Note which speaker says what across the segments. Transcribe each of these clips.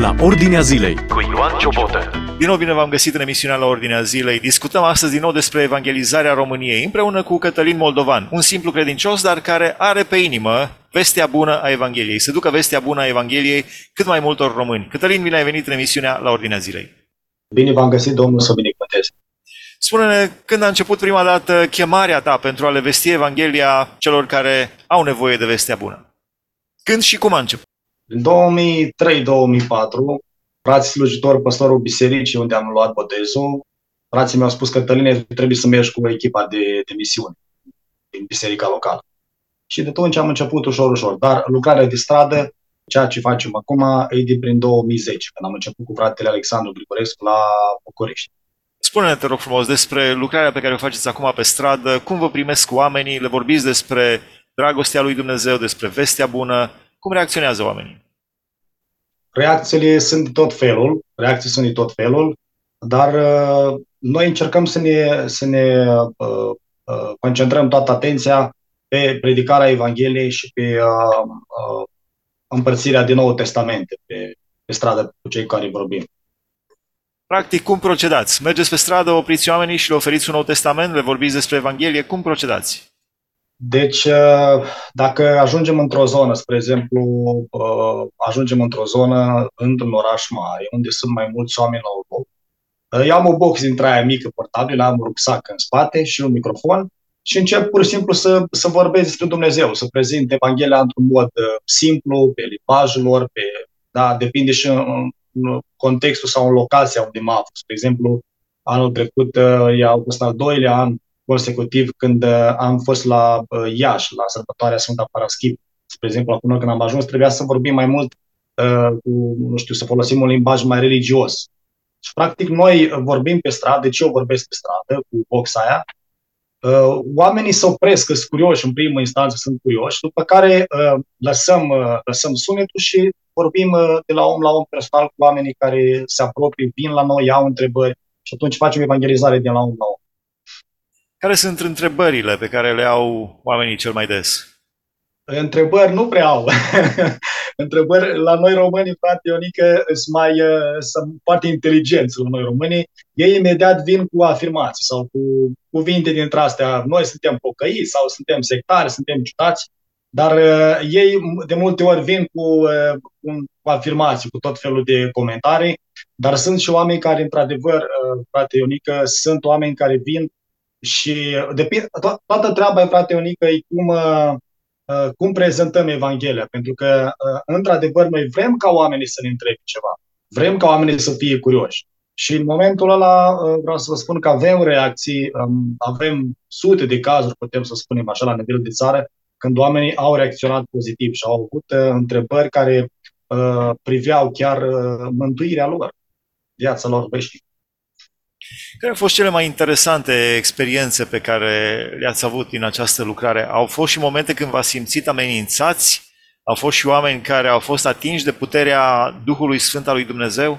Speaker 1: la Ordinea Zilei
Speaker 2: cu Ioan Ciobotă. Din nou bine v-am găsit în emisiunea La Ordinea Zilei. Discutăm astăzi din nou despre evangelizarea României, împreună cu Cătălin Moldovan, un simplu credincios, dar care are pe inimă vestea bună a Evangheliei, să ducă vestea bună a Evangheliei cât mai multor români. Cătălin, bine ai venit în emisiunea La Ordinea Zilei.
Speaker 3: Bine v-am găsit, Domnul să binecuvânteze.
Speaker 2: Spune-ne, când a început prima dată chemarea ta pentru a le vesti Evanghelia celor care au nevoie de vestea bună? Când și cum a început?
Speaker 3: În 2003-2004, frații slujitori, păstorul bisericii unde am luat botezul, frații mi-au spus că Cătăline, trebuie să mergi cu echipa de misiune din biserica locală. Și de atunci am început ușor. Dar lucrarea de stradă, ceea ce facem acum, e de prin 2010, când am început cu fratele Alexandru Grigorescu la București.
Speaker 2: Spune-ne, te rog frumos, despre lucrarea pe care o faceți acum pe stradă, cum vă primesc oamenii, le vorbiți despre dragostea lui Dumnezeu, despre vestea bună, cum reacționează oamenii?
Speaker 3: Reacțiile sunt de tot felul, dar noi încercăm să ne concentrăm toată atenția pe predicarea Evangheliei și pe împărțirea din Noul Testament pe stradă cu cei care vorbim.
Speaker 2: Practic, cum procedați? Mergeți pe stradă, opriți oamenii și le oferiți un Nou Testament, le vorbiți despre Evanghelie, cum procedați?
Speaker 3: Deci, dacă ajungem într-o zonă, spre exemplu, ajungem într-o zonă, într-un oraș mare, unde sunt mai mulți oameni la un loc, eu am o box dintre aia mică, portabilă, am un rucsac în spate și un microfon și încep pur și simplu să vorbesc despre Dumnezeu, să prezint Evanghelia într-un mod simplu, pe limbajul lor, depinde și în contextul sau în locația unde mă aflu. Spre exemplu, anul trecut a fost al doilea an consecutiv când am fost la Iași, la sărbătoarea Sfânta Paraschivă. Spre exemplu, acum când am ajuns, trebuia să vorbim mai mult, să folosim un limbaj mai religios. Și practic noi vorbim pe stradă, deci eu vorbesc pe stradă cu boxa aia, oamenii se opresc, sunt curioși, în primă instanță sunt curioși, după care lăsăm sunetul și vorbim de la om la om personal cu oamenii care se apropie, vin la noi, au întrebări și atunci facem evangelizare de la om la om.
Speaker 2: Care sunt întrebările pe care le au oamenii cel mai des?
Speaker 3: Întrebări nu prea au. Întrebări la noi românii, frate Ionică, sunt foarte inteligenți la noi românii. Ei imediat vin cu afirmații sau cu cuvinte dintre astea. Noi suntem pocăiți sau suntem sectari, suntem ciudați, dar ei de multe ori vin cu afirmații, cu tot felul de comentarii, dar sunt și oameni care, într-adevăr, frate Ionică, sunt oameni care vin și toată treaba, frate Ionică, e cum prezentăm Evanghelia, pentru că, într-adevăr, noi vrem ca oamenii să ne întrebe ceva, vrem ca oamenii să fie curioși. Și în momentul ăla vreau să vă spun că avem reacții, avem sute de cazuri, putem să spunem așa, la nivel de țară, când oamenii au reacționat pozitiv și au avut întrebări care priveau chiar mântuirea lor, viața lor veșnică.
Speaker 2: Care au fost cele mai interesante experiențe pe care le-ați avut din această lucrare? Au fost și momente când v-ați simțit amenințați? Au fost și oameni care au fost atinși de puterea Duhului Sfânt al lui Dumnezeu?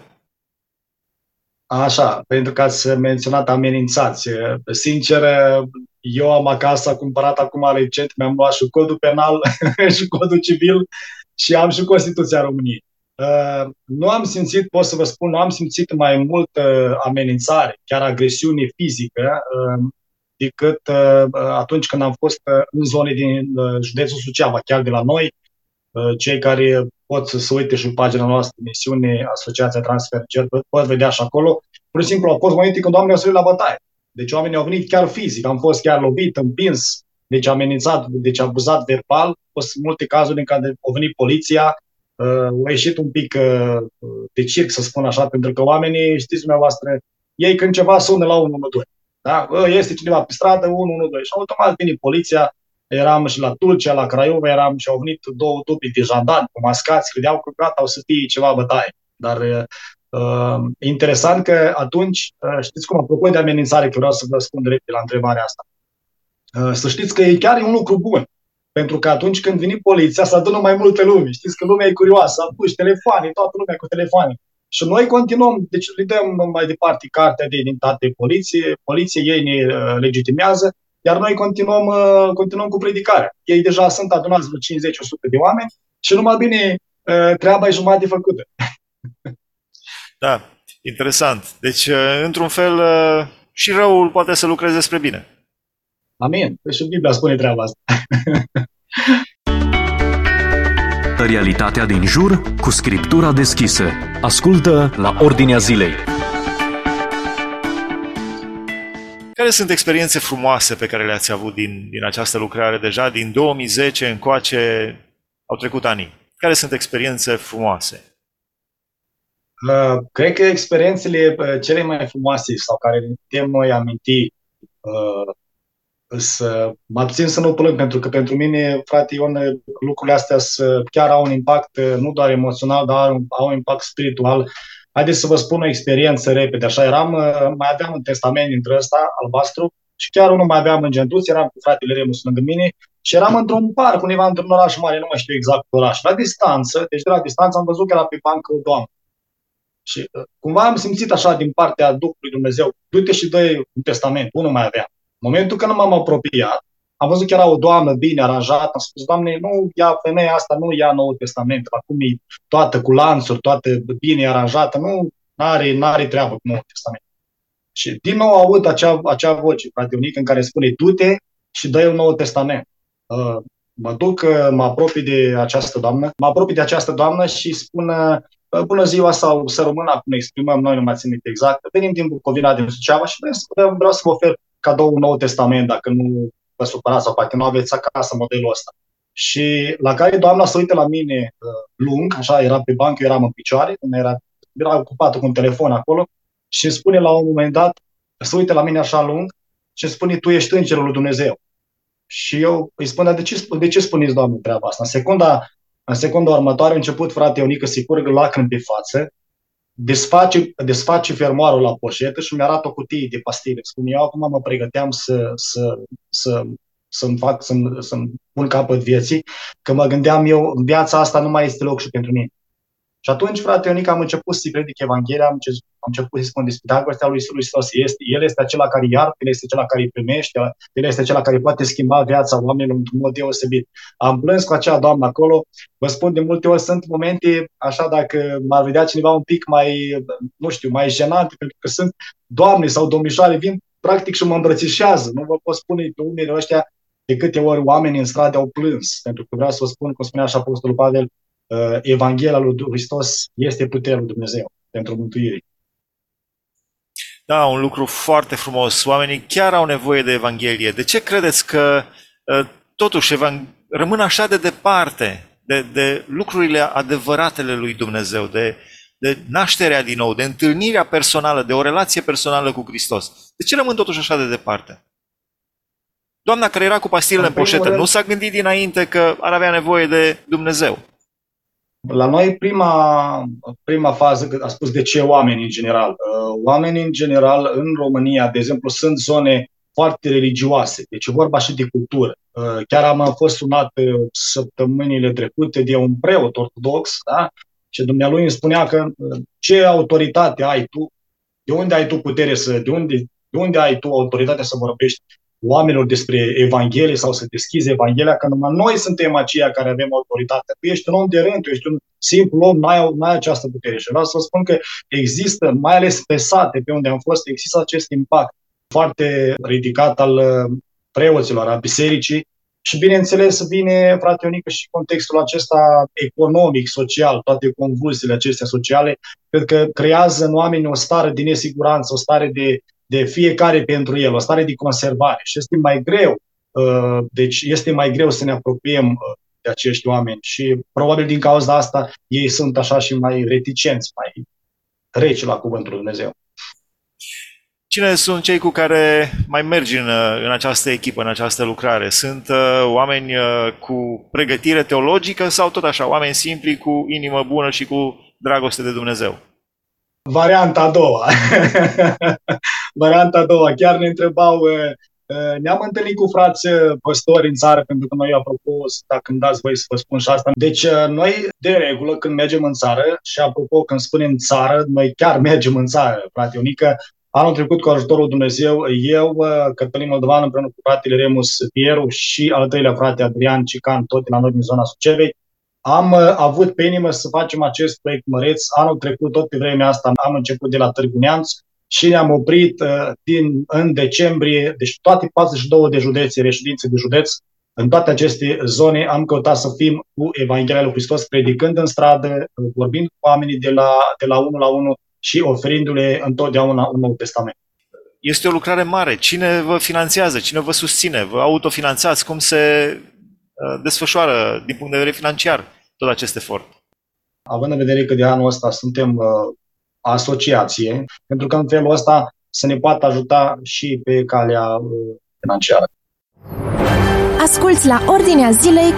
Speaker 3: Așa, pentru că ați menționat amenințați. Sincer, eu am acasă, cumpărat acum recent, mi-am luat și codul penal și codul civil și am și Constituția României. Nu am simțit, pot să vă spun, nu am simțit mai mult amenințare, chiar agresiune fizică, decât atunci când am fost în zone din județul Suceava, chiar de la noi. Cei care pot să se uite și în pagina noastră de misiune, Asociația Transfer, pot vedea și acolo. Pur și simplu au fost momente când oamenii au sărit la bătaie. Deci oamenii au venit chiar fizic, am fost chiar lovit, împins, deci amenințat, deci abuzat verbal. Au fost multe cazuri în care a venit poliția, a ieșit un pic de circ, să spun așa, pentru că oamenii, știți dumneavoastră, ei când ceva sună la 112. Da? Este cineva pe stradă, 112. Și automat vine poliția. Eram și la Tulcea, la Craiova, și au venit două tupi de jandarmi cu mascați, credeau că gata, o să fie ceva bătaie. Dar interesant că atunci, știți cum, apropo de amenințare, că vreau să vă spun direct la întrebarea asta, să știți că e chiar un lucru bun. Pentru că atunci când vine poliția, se adună mai multe lume. Știți că lumea e curioasă, apuci telefoane, toată lumea cu telefoane. Și noi continuăm, deci le dăm mai departe cartea de identitate poliție, ei ne legitimează, iar noi continuăm cu predicarea. Ei deja sunt adunați vreo 50-100 de oameni și numai bine treaba e jumătate făcută.
Speaker 2: Da, interesant. Deci, într-un fel, și răul poate să lucreze spre bine.
Speaker 3: Amin. Păi și Biblia spune treaba asta.
Speaker 1: Realitatea din jur cu scriptura deschisă. Ascultă la Ordinea Zilei.
Speaker 2: Care sunt experiențe frumoase pe care le-ați avut din această lucrare deja? Din 2010 încoace au trecut ani. Care sunt experiențe frumoase?
Speaker 3: Cred că experiențele cele mai frumoase sau care ne putem noi aminti, mă abțin să nu plâng, pentru că pentru mine, frate Ion, lucrurile astea chiar au un impact nu doar emoțional, dar au un impact spiritual. Haideți să vă spun o experiență repede. Așa eram, mai aveam un testament dintre ăsta, albastru, și chiar unul mai aveam în Gentuț, eram cu fratele Remus lângă mine și eram într-un parc, undeva într-un oraș mare, nu mai știu exact oraș. La distanță, deci de la distanță am văzut că era pe bancă o doamnă. Și cumva am simțit așa din partea Duhului Dumnezeu, du-te și dă un testament, unul mai avea. În momentul când m-am apropiat, am văzut că era o doamnă bine aranjată, am spus, Doamne, nu ia femeia asta, nu ia Noul Testament, acum e toată cu lanțuri, toată bine aranjată, nu are treabă cu Noul Testament. Și din nou aud acea voce, frate unic, în care spune, du-te și dă un Nou Testament. Mă duc, mă apropii de această doamnă și spun, bună ziua sau să rămână, acum ne exprimăm, noi nu mai țin exact, venim din Bucovina, din Suceava și vreau să vă ofer cadou un Nou Testament, dacă nu vă supărați sau poate nu aveți acasă modelul ăsta. Și la care doamna se uită la mine lung, așa, era pe bancă, eu eram în picioare, era ocupată cu un telefon acolo și îmi spune la un moment dat, se uită la mine așa lung și îmi spune, tu ești îngerul lui Dumnezeu. Și eu îi spun, dar de ce spuneți, Doamne, treaba asta? În secunda următoare a început frate Ionică să-i curgă lacrimi pe față, desface fermoarul la poșetă și mi arată o cutie de pastile. Spune, eu acum mă pregăteam să, să-mi pun capăt vieții, că mă gândeam eu, în viața asta nu mai este loc și pentru mine. Și atunci, frate Ionic, am început să-i predic Evanghelia, am început să-i spun despre dragostea lui Hristos. El este acela care iartă, El este acela care îi primește, El este acela care poate schimba viața oamenilor într-un mod deosebit. Am plâns cu acea doamnă acolo. Vă spun, de multe ori sunt momente, așa, dacă m-ar vedea cineva un pic mai, nu știu, mai jenante, pentru că sunt doamne sau domnișoare, vin practic și mă îmbrățișează. Nu vă pot spune pe unele ăștia de câte ori oamenii în stradă au plâns. Pentru că vreau să vă spun, cum spunea și Apostolul Pavel, Evanghelia lui Hristos este puterea lui Dumnezeu pentru mântuire.
Speaker 2: Da, un lucru foarte frumos. Oamenii chiar au nevoie de Evanghelie. De ce credeți că totuși rămân așa de departe de lucrurile adevăratele lui Dumnezeu, de nașterea din nou, de întâlnirea personală, de o relație personală cu Hristos? De ce rămân totuși așa de departe? Doamna care era cu pastilele în poșetă nu s-a gândit dinainte că ar avea nevoie de Dumnezeu.
Speaker 3: La noi, prima fază, a spus de ce oameni în general. Oamenii în general în România, de exemplu, sunt zone foarte religioase, deci e vorba și de cultură. Chiar am fost sunat săptămânile trecute de un preot ortodox, da? Și dumnealui îmi spunea că ce autoritate ai tu, de unde ai tu putere de unde ai tu autoritatea să vorbești oamenilor despre Evanghelie sau să deschizi Evanghelia, că numai noi suntem aceia care avem autoritate. Tu ești un om de rând, tu ești un simplu om, n-ai această putere. Și vreau să vă spun că există, mai ales pe sate, pe unde am fost, există acest impact foarte ridicat al preoților, a bisericii. Și bineînțeles vine, frate Ionică, și contextul acesta economic, social, toate convulsiile acestea sociale, cred că creează în oameni o stare de nesiguranță, o stare de fiecare pentru el, o stare de conservare. Și este mai greu, deci este mai greu să ne apropiem de acești oameni și probabil din cauza asta ei sunt așa și mai reticenți, mai reci la cuvântul Dumnezeu.
Speaker 2: Cine sunt cei cu care mai mergi în această echipă, în această lucrare? Sunt oameni cu pregătire teologică sau tot așa, oameni simpli cu inimă bună și cu dragoste de Dumnezeu?
Speaker 3: Varianta a doua. Varianta a doua. Chiar ne întrebau, ne-am întâlnit cu frați păstori în țară, pentru că noi, apropo, dacă îmi dați voi să vă spun și asta, deci noi, de regulă, când mergem în țară, și apropo, când spunem țară, noi chiar mergem în țară, frate Ionică. Anul trecut, cu ajutorul Dumnezeu, eu, Cătălin Moldovan, împreună cu fratele Remus Pieru și al treilea frate Adrian Cican, tot la noi din zona Sucevei, Am avut pe inimă să facem acest proiect măreț. Anul trecut, tot pe vremea asta, am început de la Târgu Neamț și ne-am oprit în decembrie, deci toate 42 de județe, reședințe de județ, în toate aceste zone am căutat să fim cu Evanghelia lui Hristos, predicând în stradă, vorbind cu oamenii de la unul la unul și oferindu-le întotdeauna un Nou Testament.
Speaker 2: Este o lucrare mare. Cine vă finanțează? Cine vă susține? Vă autofinanțați? Cum se desfășoară din punct de vedere financiar tot acest efort?
Speaker 3: Având în vedere că de anul ăsta suntem asociație, pentru că în felul ăsta să ne poată ajuta și pe calea financiară.
Speaker 4: Asculți la Ordinea Zilei.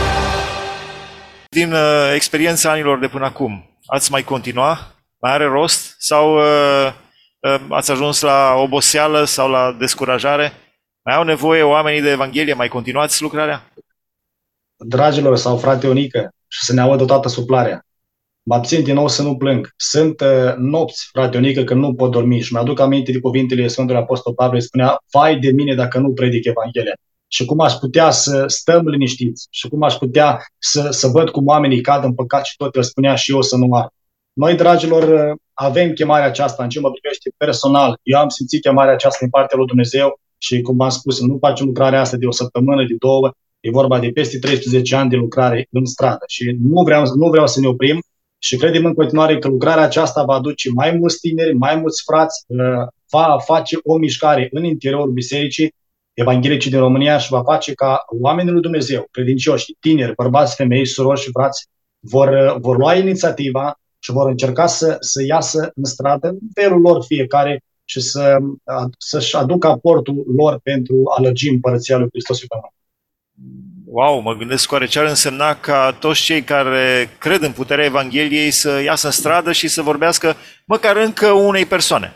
Speaker 2: Din experiența anilor de până acum, ați mai continua? Mai are rost? Sau ați ajuns la oboseală sau la descurajare? Mai au nevoie oamenii de Evanghelie? Mai continuați lucrarea?
Speaker 3: Dragilor sau frate Ionică, și să ne audă toată suplarea. Mă abțin din nou să nu plâng. Sunt nopți, frate Ionică, că nu pot dormi și mi-aduc aminte de cuvintele Sfântului Apostol Pavel, spunea: vai de mine dacă nu predic Evanghelia. Și cum aș putea să stăm liniștiți și cum aș putea să văd cum oamenii cad în păcat și tot el spunea și eu să nu ar. Noi, dragilor, avem chemarea aceasta în ce mă privește personal. Eu am simțit chemarea aceasta din partea lui Dumnezeu și, cum am spus, nu facem lucrarea asta de o săptămână, de două, e vorba de peste 13 ani de lucrare în stradă și nu vreau să ne oprim și credem în continuare că lucrarea aceasta va aduce mai mulți tineri, mai mulți frați, va face o mișcare în interiorul bisericii evanghelicii din România și va face ca oamenii lui Dumnezeu, credincioși, tineri, bărbați, femei, surori și frați, vor lua inițiativa și vor încerca să iasă în stradă în felul lor fiecare și să-și aducă aportul lor pentru a lărgi împărăția lui Hristos pe pământ.
Speaker 2: Wow, mă gândesc oare ce ar însemna ca toți cei care cred în puterea Evangheliei să iasă în stradă și să vorbească măcar încă unei persoane.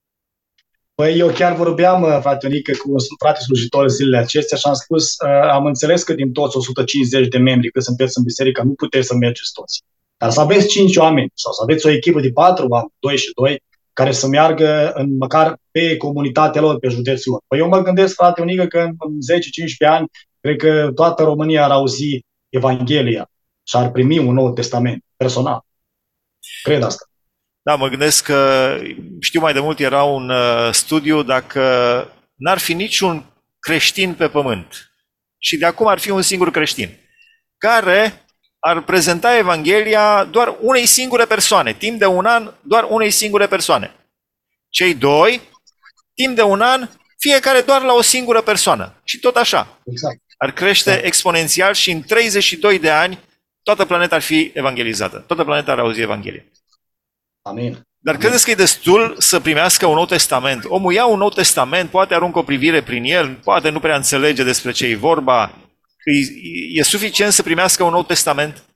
Speaker 3: Păi eu chiar vorbeam, frate Ionică, cu un frate slujitor zilele acestea și am spus, am înțeles că din toți 150 de membri că sunteți în biserică, nu puteți să mergeți toți. Dar să aveți 5 oameni sau să aveți o echipă de 4 oameni, 2 și 2, care să meargă măcar pe comunitatea lor, pe județul lor. Păi eu mă gândesc, frate Ionică, că în 10-15 ani, cred că toată România ar auzi Evanghelia și ar primi un Nou Testament personal. Cred asta.
Speaker 2: Da, mă gândesc că, știu mai de mult, era un studiu dacă n-ar fi niciun creștin pe pământ și de acum ar fi un singur creștin care ar prezenta Evanghelia doar unei singure persoane, timp de un an, doar unei singure persoane. Cei doi, timp de un an, fiecare doar la o singură persoană. Și tot așa.
Speaker 3: Exact.
Speaker 2: Ar crește exponențial și în 32 de ani toată planeta ar fi evangelizată. Toată planeta ar auzi Evanghelie.
Speaker 3: Amin.
Speaker 2: Dar credeți că e destul să primească un Nou Testament? Omul ia un Nou Testament, poate aruncă o privire prin el, poate nu prea înțelege despre ce e vorba. E suficient să primească un Nou Testament?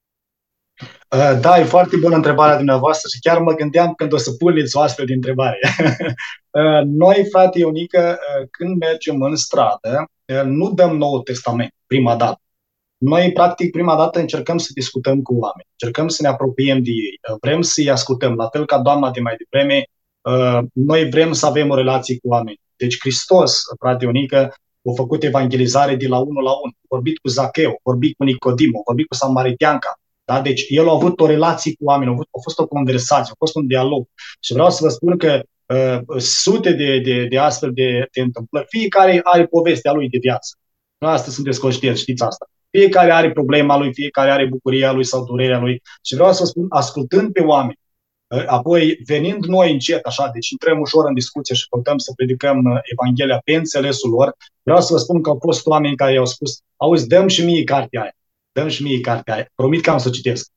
Speaker 3: Da, e foarte bună întrebarea dumneavoastră și chiar mă gândeam când o să puneți o astfel de întrebare. Noi, frate Ionică, când mergem în stradă, nu dăm Nou Testament prima dată. Noi, practic, prima dată încercăm să discutăm cu oameni, încercăm să ne apropiem de ei, vrem să-i ascultăm, la fel ca doamna de mai devreme, noi vrem să avem o relație cu oameni. Deci Hristos, frate Ionică, a făcut evangelizare de la unul la unul, a vorbit cu Zacheu, a vorbit cu Nicodim, a vorbit cu Samariteanca. Da? Deci el a avut o relație cu oameni, a fost o conversație, a fost un dialog. Și vreau să vă spun că sute de astfel de întâmplări, fiecare are povestea lui de viață. Asta sunteți conștienți, știți asta. Fiecare are problema lui, fiecare are bucuria lui sau durerea lui. Și vreau să vă spun, ascultând pe oameni, apoi venind noi încet, așa, deci intrăm ușor în discuție și căutăm să predicăm Evanghelia pe înțelesul lor, vreau să vă spun că au fost oameni care i-au spus: auzi, dăm și mie cartea aia. Dăm și mie cartea aia. Promit că am să o citesc.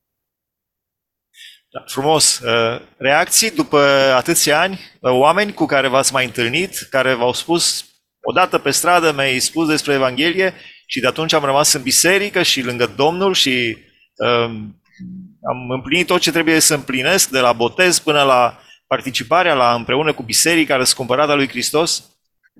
Speaker 2: Da, frumos. Reacții după atâția ani, oameni cu care v-ați mai întâlnit, care v-au spus odată pe stradă, mi-ai spus despre Evanghelie și de atunci am rămas în biserică și lângă Domnul și am împlinit tot ce trebuie să împlinesc, de la botez până la participarea la împreună cu biserica răscumpărată a lui Hristos?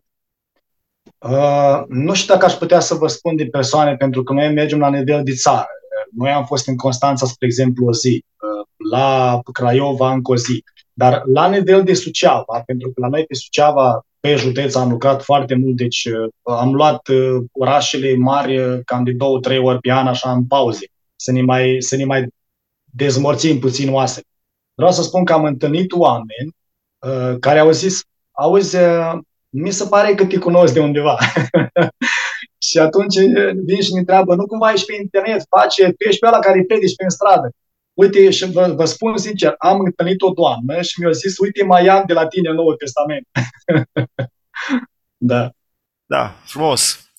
Speaker 3: Nu știu dacă aș putea să vă spun de persoane, pentru că noi mergem la nivel de țară. Noi am fost în Constanța, spre exemplu, o zi, la Craiova încă o zi, dar la nivel de Suceava, pentru că la noi pe Suceava, pe județ, am lucrat foarte mult, deci am luat orașele mari cam de 2-3 ori pe an, așa, în pauze. să ne mai dezmorțim puțin oasele. Vreau să spun că am întâlnit oameni care au zis, auzi, mi se pare că te cunosc de undeva. Și atunci vin și mi întreabă, nu cumva ești pe internet, tu ești pe ăla care predici pe stradă. Uite, și vă spun sincer, am întâlnit o doamnă și mi-a zis, uite, mai am de la tine Noul Testament. Da.
Speaker 2: Da, frumos.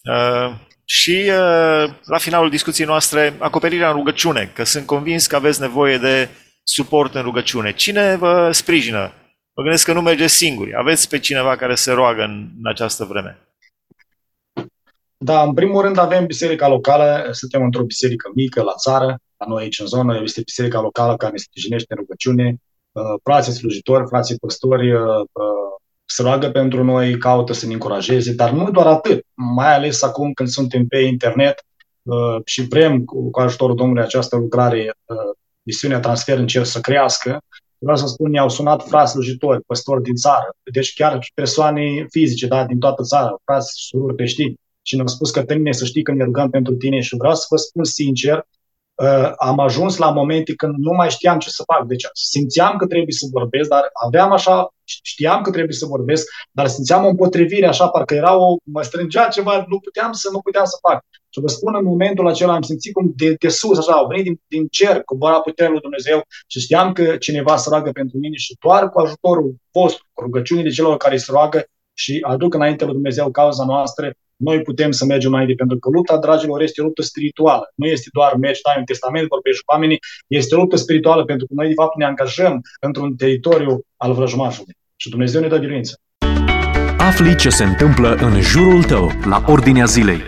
Speaker 2: La finalul discuției noastre, acoperirea în rugăciune, că sunt convins că aveți nevoie de suport în rugăciune. Cine vă sprijină? Mă gândesc că nu mergeți singuri. Aveți pe cineva care se roagă în această vreme?
Speaker 3: Da, în primul rând avem biserica locală, suntem într-o biserică mică la țară, la noi aici în zonă, este biserica locală care ne sprijinește în rugăciune, frații slujitori, frații păstori se roagă pentru noi, caută să ne încurajeze, dar nu doar atât, mai ales acum când suntem pe internet și vrem cu ajutorul Domnului această lucrare, misiunea Transfer în Cer să crească. Vreau să spun, ne-au sunat frați slujitori, păstori din țară, deci chiar persoane fizice, da, din toată țara, frați, surori creștini, și ne-au spus că Tămine, să știi că ne rugăm pentru tine. Și vreau să vă spun sincer, am ajuns la momente când nu mai știam ce să fac. Deci simțeam că trebuie să vorbesc, dar știam că trebuie să vorbesc, dar simțeam o împotrivire, așa, parcă mă strângea ceva, nu puteam să fac. Și vă spun, în momentul acela am simțit cum de sus, așa, au venit din cer, cobora puterea lui Dumnezeu și știam că cineva se roagă pentru mine și doar cu ajutorul vostru, cu rugăciunile celor care se roagă și aduc înainte lui Dumnezeu cauza noastră, noi putem să mergem înainte, pentru că lupta, dragilor, este o luptă spirituală. Nu este doar mergi, stai în testament, vorbești cu oamenii, este o luptă spirituală, pentru că noi, de fapt, ne angajăm într-un teritoriu al vrăjmașului. Și Dumnezeu ne dă biruință.
Speaker 1: Afli ce se întâmplă în jurul tău, la Ordinea Zilei.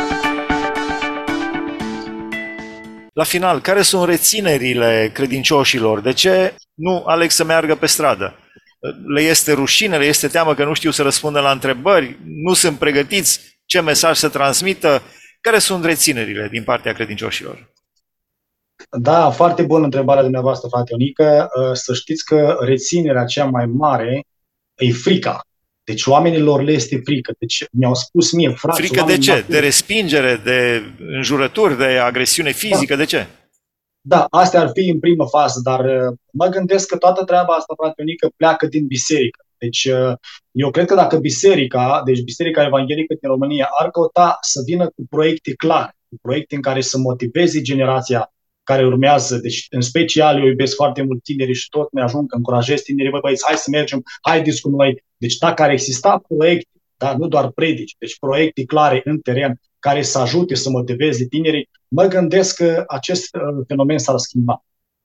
Speaker 2: La final, care sunt reținerile credincioșilor? De ce nu aleg să meargă pe stradă? Le este rușine, le este teamă că nu știu să răspundă la întrebări, nu sunt pregătiți ce mesaj să transmită. Care sunt reținerile din partea credincioșilor?
Speaker 3: Da, foarte bună întrebarea dumneavoastră, frate Ionică. Să știți că reținerea cea mai mare e frica. Deci oamenilor le este frică. Deci mi-au spus mie, frate...
Speaker 2: Frică de ce? De respingere, de înjurături, de agresiune fizică, da. De ce?
Speaker 3: Da, astea ar fi în primă fază, dar mă gândesc că toată treaba asta, frate Ionică, pleacă din biserică. Deci eu cred că dacă Biserica Evanghelică din România ar căuta să vină cu proiecte clare, cu proiecte în care să motiveze generația care urmează, deci în special eu iubesc foarte mult tinerii și tot ne ajung, încurajez tinerii, băieți, hai să mergem, haideți cu noi. Deci dacă ar exista proiecte, dar nu doar predici, deci proiecte clare în teren care să ajute să motiveze tinerii, mă gândesc că acest fenomen s-ar schimba.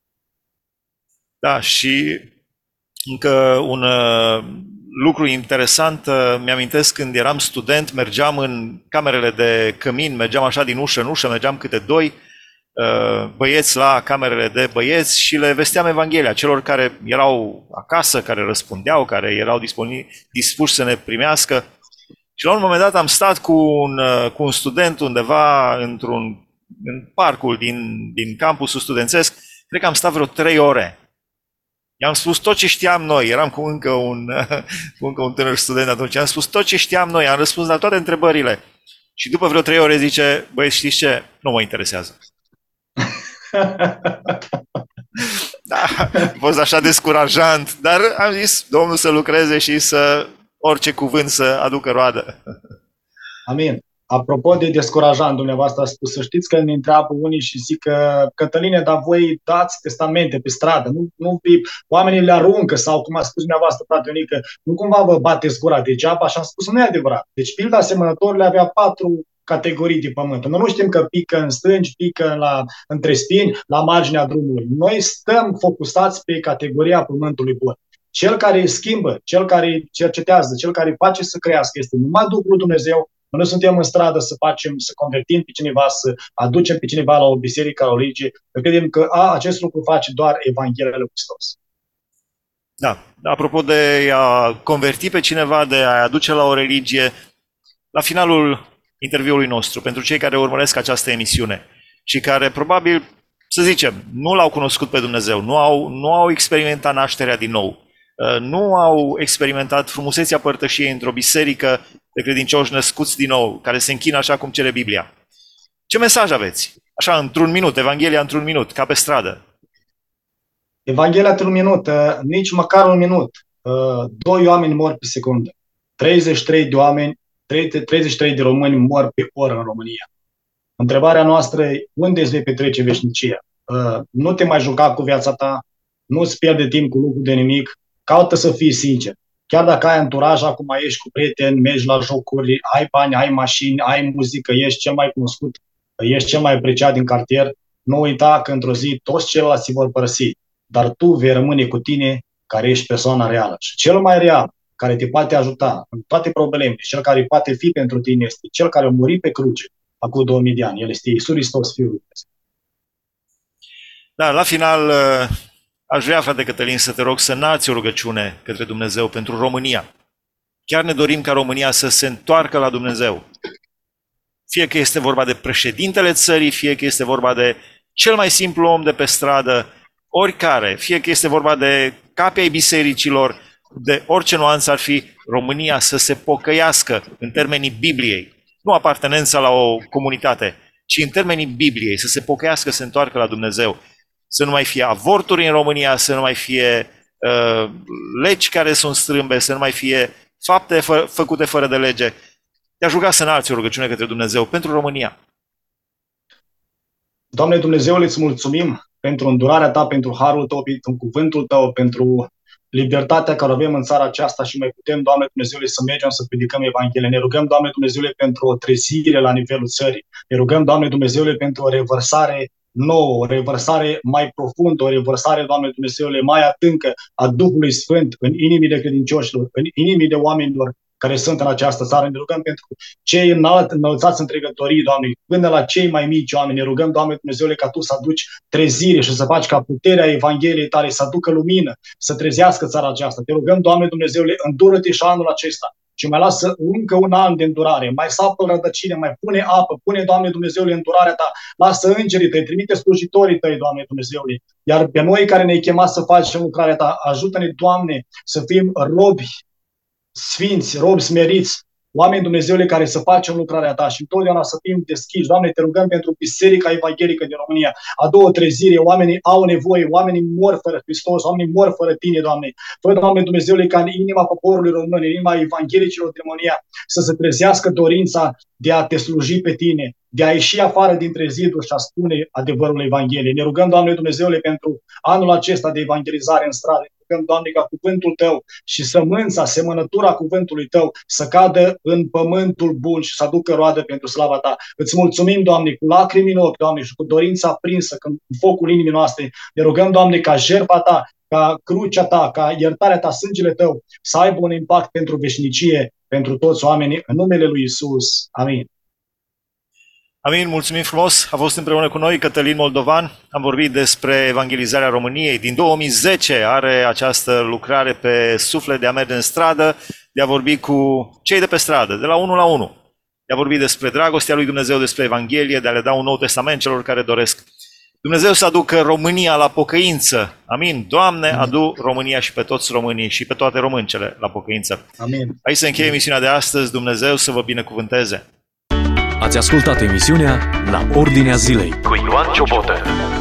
Speaker 2: Da, și încă un lucru interesant, mi-amintesc când eram student, mergeam în camerele de cămin, mergeam așa din ușă în ușă, mergeam câte doi băieți la camerele de băieți și le vesteam Evanghelia celor care erau acasă, care răspundeau, care erau dispuși să ne primească. Și la un moment dat am stat cu un student undeva în parcul din campusul studențesc, cred că am stat vreo 3 ore. I-am spus tot ce știam noi, eram cu încă un tânăr student atunci, am spus tot ce știam noi, am răspuns la toate întrebările. Și după vreo 3 ore zice, băi, știți ce? Nu mă interesează. Da, a fost așa descurajant, dar am zis, Domnul să lucreze și orice cuvânt să aducă roadă.
Speaker 3: Amin. Apropo de descurajant, dumneavoastră a spus, să știți că ne întreabă unii și zic că Cătăline, dar voi dați testamente pe stradă, oamenii le aruncă sau, cum a spus dumneavoastră, frate Ionică, nu cumva vă bateți gura degeaba și am spus, nu e adevărat. Deci pilda asemănătorile avea 4 categorii de pământ. Noi nu știm că pică în stânci, pică între spini, la marginea drumului. Noi stăm focusați pe categoria pământului bun. Cel care schimbă, cel care cercetează, cel care face să crească este numai Duhul Dumnezeu. Noi nu suntem în stradă să convertim pe cineva, să aducem pe cineva la o biserică, la o religie. Credem că acest lucru face doar Evanghelia lui Hristos.
Speaker 2: Da, apropo de a converti pe cineva, de a aduce la o religie, la finalul interviului nostru, pentru cei care urmăresc această emisiune și care probabil, să zicem, nu l-au cunoscut pe Dumnezeu, nu au experimentat nașterea din nou, nu au experimentat frumusețea părtășiei într-o biserică de credincioși născuți din nou, care se închină așa cum cere Biblia. Ce mesaj aveți? Așa, într-un minut, Evanghelia într-un minut, ca pe stradă.
Speaker 3: Evanghelia într-un minut, nici măcar un minut. 2 oameni mor pe secundă. 33 de oameni, 33 de români mor pe oră în România. Întrebarea noastră e, unde îți vei petrece veșnicia? Nu te mai juca cu viața ta, nu-ți pierde timp cu lucruri de nimic, caută să fii sincer. Chiar dacă ai anturaj, acum ești cu prieteni, mergi la jocuri, ai bani, ai mașini, ai muzică, ești cel mai cunoscut, ești cel mai apreciat din cartier, nu uita că într-o zi toți ceilalți se vor părăsi, dar tu vei rămâne cu tine care ești persoana reală. Și cel mai real, care te poate ajuta în toate problemele, cel care poate fi pentru tine este cel care a murit pe cruce acum 2000 de ani. El este Iisus Hristos, Fiul lui Dumnezeu.
Speaker 2: Da, la final, aș vrea, frate Cătălin, să te rog să înalți o rugăciune către Dumnezeu pentru România. Chiar ne dorim ca România să se întoarcă la Dumnezeu. Fie că este vorba de președintele țării, fie că este vorba de cel mai simplu om de pe stradă, oricare, fie că este vorba de capii ai bisericilor, de orice nuanță ar fi, România să se pocăiască în termenii Bibliei. Nu apartenența la o comunitate, ci în termenii Bibliei, să se pocăiască, să se întoarcă la Dumnezeu. Să nu mai fie avorturi în România, să nu mai fie legi care sunt strâmbe, să nu mai fie fapte făcute fără de lege. Te-aș ruga să înalți o rugăciune către Dumnezeu pentru România.
Speaker 3: Doamne Dumnezeule, îți mulțumim pentru îndurarea Ta, pentru harul Tău, pentru cuvântul Tău, pentru libertatea care o avem în țara aceasta și mai putem, Doamne Dumnezeule, să mergem să predicăm Evanghelia. Ne rugăm, Doamne Dumnezeule, pentru o trezire la nivelul țării. Ne rugăm, Doamne Dumnezeule, pentru o revărsare nouă, o revărsare mai profundă, o revărsare, Doamne Dumnezeule, mai adâncă a Duhului Sfânt în inimile credincioșilor, în inimile oamenilor care sunt în această țară. Ne rugăm pentru cei înălțați în trecătorii, Doamne, până la cei mai mici oameni. Ne rugăm, Doamne Dumnezeule, ca Tu să aduci trezire și să faci ca puterea Evangheliei Tale să aducă lumină, să trezească țara aceasta. Te rugăm, Doamne Dumnezeule, îndură-te și anul acesta și mai lasă încă un an de îndurare, mai sapă rădăcine, mai pune apă, pune, Doamne Dumnezeule, îndurarea Ta, lasă îngerii Tăi, trimite slujitorii Tăi, Doamne Dumnezeule, iar pe noi care ne-ai chemat să facem lucrarea Ta, ajută-ne, Doamne, să fim robi sfinți, robi smeriți, oameni Dumnezeule care să facem lucrarea Ta și întotdeauna să fim deschiși. Doamne, Te rugăm pentru Biserica Evanghelică din România. Adu o trezire, oamenii au nevoie, oamenii mor fără Hristos, oamenii mor fără Tine, Doamne. Fă, Doamne Dumnezeule, ca în inima poporului român, în inima evanghelicilor din România, să se trezească dorința de a Te sluji pe Tine, de a ieși afară dintre ziduri și a spune adevărul Evangheliei. Ne rugăm, Doamne Dumnezeule, pentru anul acesta de evangelizare în stradă. Doamne, ca cuvântul Tău și sămânța, semănătura cuvântului Tău să cadă în pământul bun și să aducă roadă pentru slava Ta. Îți mulțumim, Doamne, cu lacrimi în ochi, Doamne, și cu dorința aprinsă în focul inimii noastre. Ne rugăm, Doamne, ca jertfa Ta, ca crucea Ta, ca iertarea Ta, sângele Tău să aibă un impact pentru veșnicie, pentru toți oamenii, în numele Lui Iisus. Amin.
Speaker 2: Amin, mulțumim frumos. A fost împreună cu noi Cătălin Moldovan. Am vorbit despre evangelizarea României. Din 2010 are această lucrare pe suflet de a merge în stradă, de a vorbi cu cei de pe stradă, de la 1 la 1. De a vorbi despre dragostea lui Dumnezeu, despre Evanghelie, de a le da un nou testament celor care doresc. Dumnezeu să aducă România la pocăință. Amin. Doamne, adu România și pe toți românii și pe toate româncele la pocăință.
Speaker 3: Amin.
Speaker 2: Aici se încheie emisiunea de astăzi. Dumnezeu să vă binecuvânteze.
Speaker 1: Ați ascultat emisiunea La Ordinea Zilei cu Ioan Ciobotă.